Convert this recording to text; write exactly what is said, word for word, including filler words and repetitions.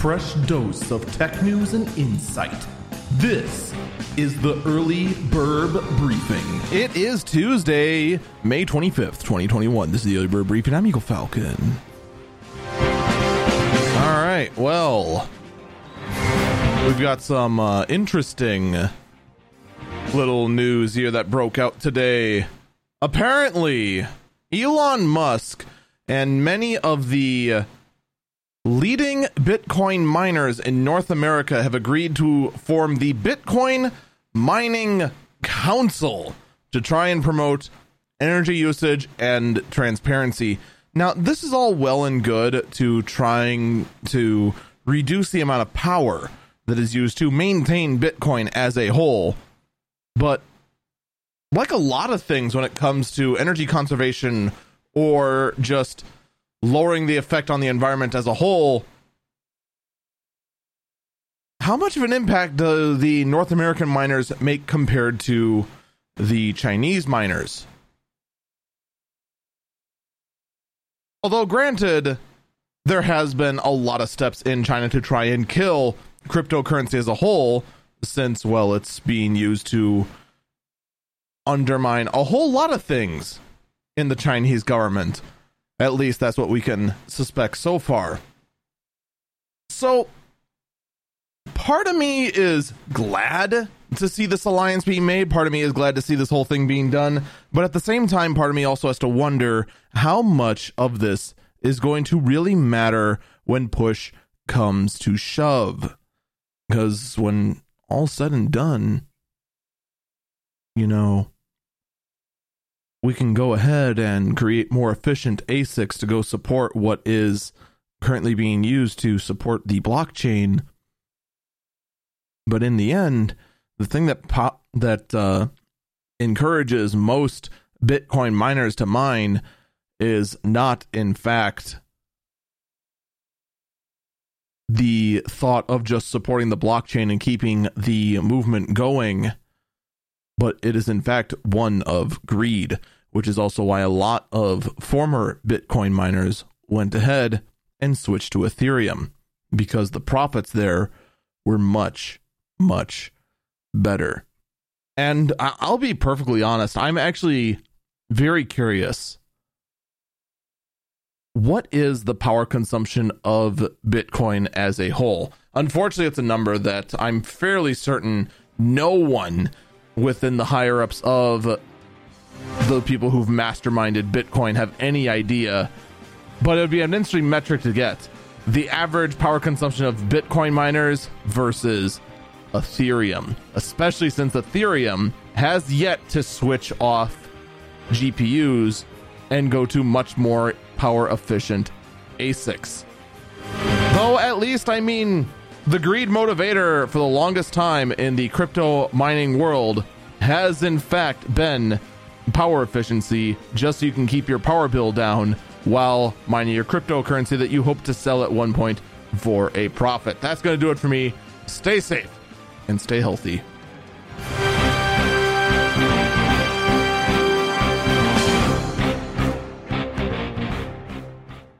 fresh dose of tech news and insight. This is the Early Burb Briefing. It is Tuesday, May twenty-fifth, twenty twenty-one. This is the Early Burb Briefing. I'm Eagle Falcon. All right, well, we've got some uh, interesting little news here that broke out today. Apparently, Elon Musk and many of the leading Bitcoin miners in North America have agreed to form the Bitcoin Mining Council to try and promote energy usage and transparency. Now, this is all well and good to trying to reduce the amount of power that is used to maintain Bitcoin as a whole. But like a lot of things when it comes to energy conservation or just lowering the effect on the environment as a whole, how much of an impact do the North American miners make compared to the Chinese miners? Although granted, there has been a lot of steps in China to try and kill cryptocurrency as a whole, since, well, it's being used to undermine a whole lot of things in the Chinese government. At least that's what we can suspect so far. So, part of me is glad to see this alliance being made. Part of me is glad to see this whole thing being done. But at the same time, part of me also has to wonder how much of this is going to really matter when push comes to shove. Because when all's said and done, you know, we can go ahead and create more efficient A SICs to go support what is currently being used to support the blockchain. But in the end, the thing that pop, that uh, encourages most Bitcoin miners to mine is not, in fact, the thought of just supporting the blockchain and keeping the movement going, but it is in fact one of greed, which is also why a lot of former Bitcoin miners went ahead and switched to Ethereum, because the profits there were much, much better. And I'll be perfectly honest, I'm actually very curious. What is the power consumption of Bitcoin as a whole? Unfortunately, it's a number that I'm fairly certain no one within the higher ups of the people who've masterminded Bitcoin have any idea, but it would be an interesting metric to get. The average power consumption of Bitcoin miners versus Ethereum, especially since Ethereum has yet to switch off G P Us and go to much more power efficient A SICs. Though at least, I mean, the greed motivator for the longest time in the crypto mining world has in fact been power efficiency, just so you can keep your power bill down while mining your cryptocurrency that you hope to sell at one point for a profit. That's going to do it for me. Stay safe and stay healthy.